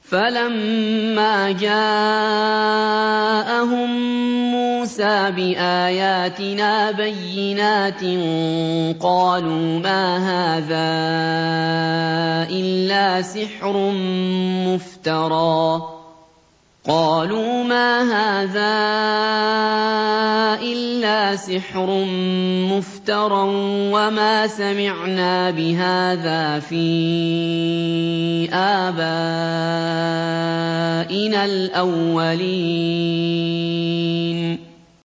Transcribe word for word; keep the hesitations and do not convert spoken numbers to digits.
فَلَمَّا جَاءَهُم مُّوسَىٰ بِآيَاتِنَا بَيِّنَاتٍ قَالُوا مَا هَٰذَا إِلَّا سِحْرٌ مُّفْتَرًى وَمَا سَمِعْنَا بِهَٰذَا فِي آبَائِنَا الْأَوَّلِينَ